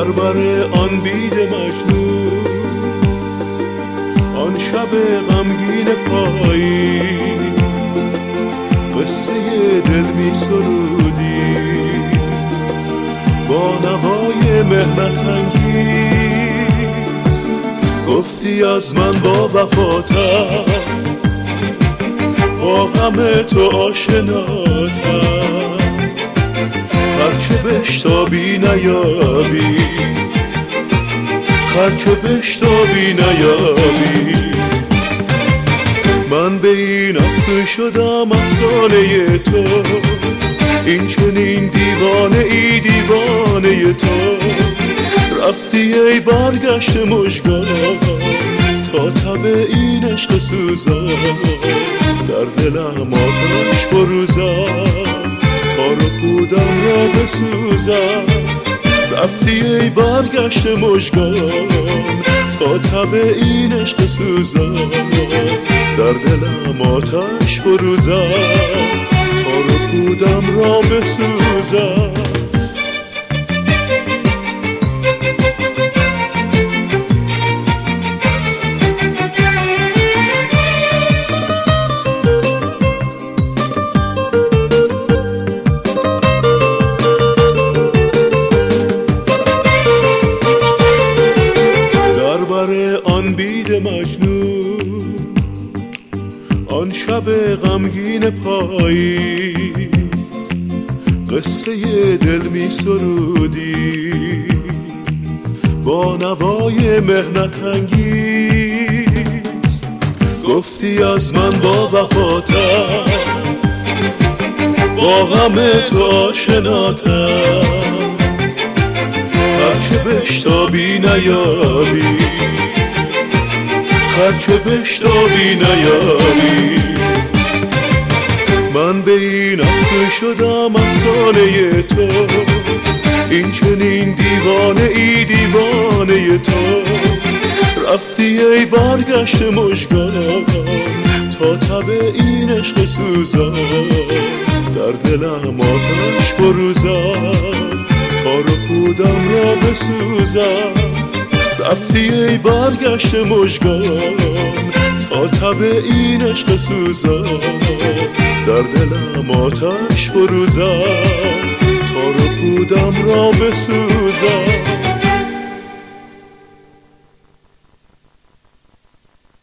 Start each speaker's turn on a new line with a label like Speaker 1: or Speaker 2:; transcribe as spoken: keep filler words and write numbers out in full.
Speaker 1: بر آن بید مجنون، آن شب غمگین پاییز، قصه دل می سرودی با نوای مهنت انگیز. گفتی از من با وفاتم، با غم تو آشناتم، هرچه بشتابی نیابی، هرچه بشتابی نیابی. من به این افسون شدم افسانه تو، این چنین دیوانه ای دیوانه تو. رفتی ای برگشت مژگان تا تب این عشق سوزان، در دلم آتش فروزان تا رکودم را بسوزم. رفتی ای برگشت مژگان تا تب این عشق سوزان، در دلم آتش فروزان تا رکودم را بسوزم. آن بید مجنون، آن شب غمگین پاییز، قصه دل می سرودی با نوای مهنت انگیز. گفتی از من با وفاتم، با غم تو آشناتم، هرچه بشتابی نیابی، هرچه بشتابی نیابی. من به این افسون شدم افسانه تو، این چنین دیوانه ای دیوانه تو. رفتی ای برگشت مژگان تا تب این عشق سوزان، در دلم آتش فروزان تا رکودم را بسوزم. رفتی ای برگشت مژگان تا تب این عشق سوزان، در دلم آتش فروزان تا رکودم را بسوزم.